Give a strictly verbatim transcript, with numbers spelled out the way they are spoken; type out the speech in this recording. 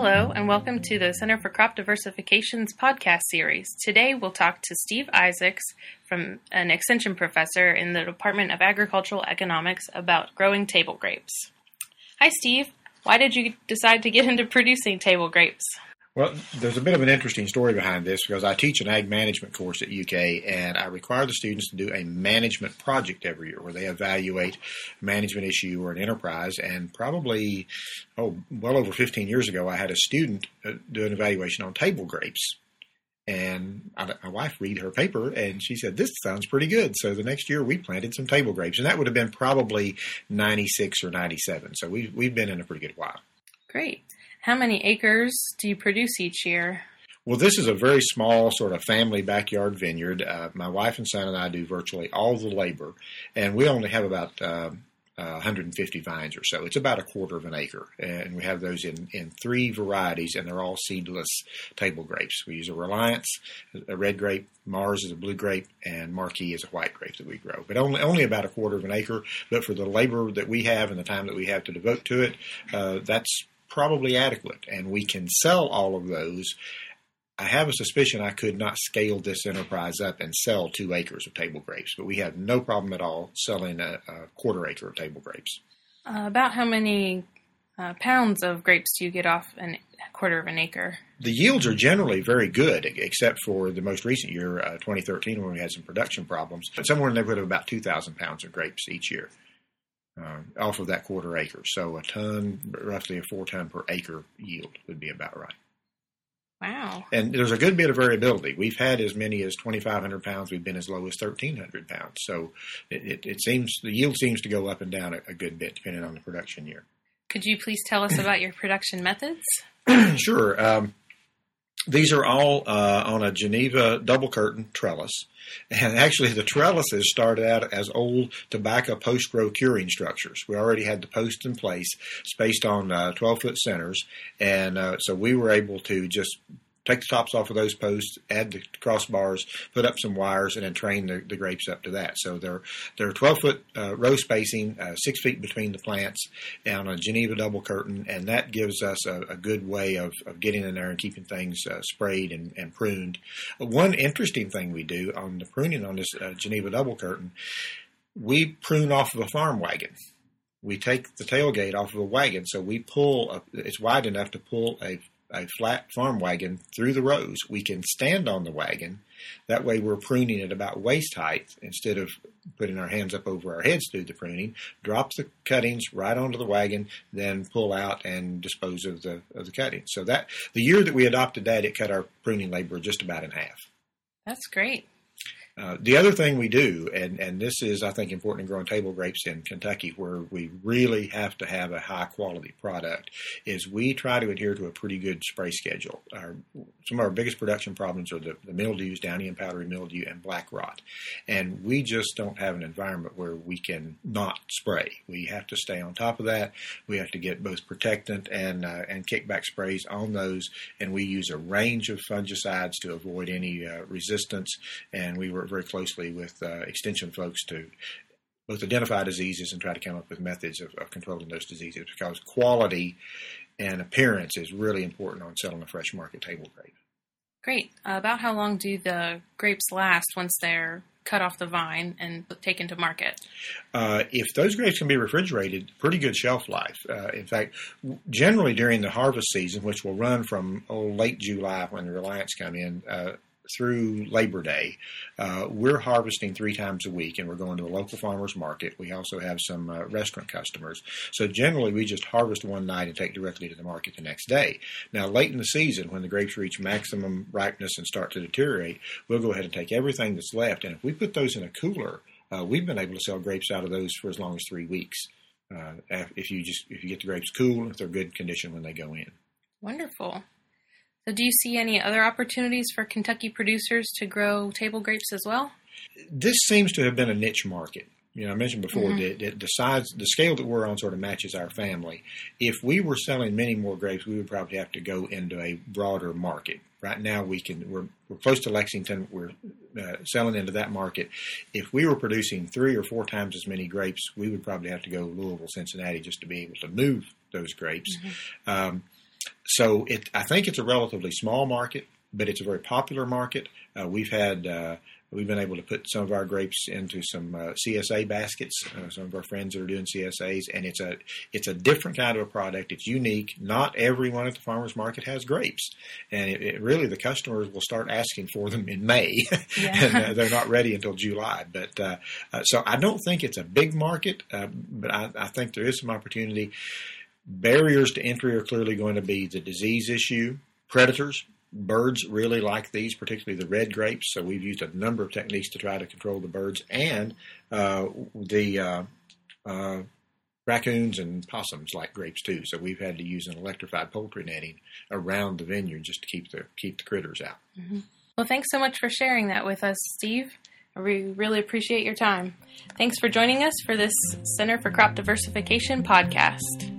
Hello, and welcome to the Center for Crop Diversification's podcast series. Today, we'll talk to Steve Isaacs, from an extension professor in the Department of Agricultural Economics, about growing table grapes. Hi, Steve. Why did you decide to get into producing table grapes? Well, there's a bit of an interesting story behind this because I teach an ag management course at U K, and I require the students to do a management project every year where they evaluate a management issue or an enterprise. And probably, oh, well over fifteen years ago, I had a student do an evaluation on table grapes. And I let my wife read her paper, and she said, this sounds pretty good. So the next year, we planted some table grapes, and that would have been probably ninety-six or ninety-seven. So we've, we've been in a pretty good while. Great. How many acres do you produce each year? Well, this is a very small sort of family backyard vineyard. Uh, my wife and son and I do virtually all the labor, and we only have about uh, uh, one hundred fifty vines or so. It's about a quarter of an acre, and we have those in, in three varieties, and they're all seedless table grapes. We use a Reliance, a red grape, Mars is a blue grape, and Marquis is a white grape that we grow. But only only about a quarter of an acre, but for the labor that we have and the time that we have to devote to it, uh, that's probably adequate, and we can sell all of those. I have a suspicion I could not scale this enterprise up and sell two acres of table grapes, but we have no problem at all selling a, a quarter acre of table grapes. Uh, about how many uh, pounds of grapes do you get off a quarter of an acre? The yields are generally very good, except for the most recent year, uh, twenty thirteen, when we had some production problems. But somewhere in the neighborhood of about two thousand pounds of grapes each year. Uh, off of that quarter acre. So a ton, roughly a four ton per acre yield would be about right. Wow. And there's a good bit of variability. We've had as many as twenty-five hundred pounds. We've been as low as thirteen hundred pounds. So it, it, it seems, the yield seems to go up and down a, a good bit depending on the production year. Could you please tell us about your production methods? Sure. Um, These are all uh, on a Geneva double curtain trellis. And actually, the trellises started out as old tobacco post-grow curing structures. We already had the posts in place, spaced on uh, twelve-foot centers. And uh, so we were able to just take the tops off of those posts, add the crossbars, put up some wires, and then train the, the grapes up to that. So they're they're twelve-foot uh, row spacing, uh, six feet between the plants, on a Geneva double curtain, and that gives us a, a good way of, of getting in there and keeping things uh, sprayed and, and pruned. One interesting thing we do on the pruning on this uh, Geneva double curtain, we prune off of a farm wagon. We take the tailgate off of a wagon, so we pull, a, it's wide enough to pull a a flat farm wagon through the rows. We can stand on the wagon. That way we're pruning at about waist height instead of putting our hands up over our heads through the pruning. Drop the cuttings right onto the wagon, then pull out and dispose of the of the cuttings. So that the year that we adopted that, it cut our pruning labor just about in half. That's great. Uh, the other thing we do, and, and this is, I think, important in growing table grapes in Kentucky, where we really have to have a high-quality product, is we try to adhere to a pretty good spray schedule. Our, some of our biggest production problems are the, the mildews, downy and powdery mildew, and black rot. And we just don't have an environment where we can not spray. We have to stay on top of that. We have to get both protectant and, uh, and kickback sprays on those, and we use a range of fungicides to avoid any uh, resistance, and we work very closely with uh, extension folks to both identify diseases and try to come up with methods of, of controlling those diseases, because quality and appearance is really important on selling a fresh market table grape. Great. Uh, about how long do the grapes last once they're cut off the vine and taken to market? Uh, if those grapes can be refrigerated, pretty good shelf life. Uh, in fact, generally during the harvest season, which will run from oh, late July when the Reliance come in, uh, through Labor Day, uh, we're harvesting three times a week, and we're going to a local farmer's market. We also have some uh, restaurant customers. So generally, we just harvest one night and take directly to the market the next day. Now, late in the season, when the grapes reach maximum ripeness and start to deteriorate, we'll go ahead and take everything that's left. And if we put those in a cooler, uh, we've been able to sell grapes out of those for as long as three weeks. Uh, if you just if you get the grapes cool, if they're good condition when they go in. Wonderful. So do you see any other opportunities for Kentucky producers to grow table grapes as well? This seems to have been a niche market. You know, I mentioned before mm-hmm. that, that the size, the scale that we're on sort of matches our family. If we were selling many more grapes, we would probably have to go into a broader market. Right now, we can we're we're close to Lexington. We're uh, selling into that market. If we were producing three or four times as many grapes, we would probably have to go Louisville, Cincinnati, just to be able to move those grapes. Mm-hmm. Um, so it, I think it's a relatively small market, but it's a very popular market. Uh, we've had uh, we've been able to put some of our grapes into some uh, C S A baskets. Uh, some of our friends that are doing C S As, and it's a it's a different kind of a product. It's unique. Not everyone at the farmers market has grapes, and it, it really the customers will start asking for them in May, yeah. and uh, they're not ready until July. But uh, uh, so I don't think it's a big market, uh, but I, I think there is some opportunity. Barriers to entry are clearly going to be the disease issue, predators. Birds really like these, particularly the red grapes. So we've used a number of techniques to try to control the birds, and uh, the uh, uh, raccoons and possums like grapes too. So we've had to use an electrified poultry netting around the vineyard just to keep the keep the critters out. Mm-hmm. Well, thanks so much for sharing that with us, Steve. We really appreciate your time. Thanks for joining us for this Center for Crop Diversification podcast.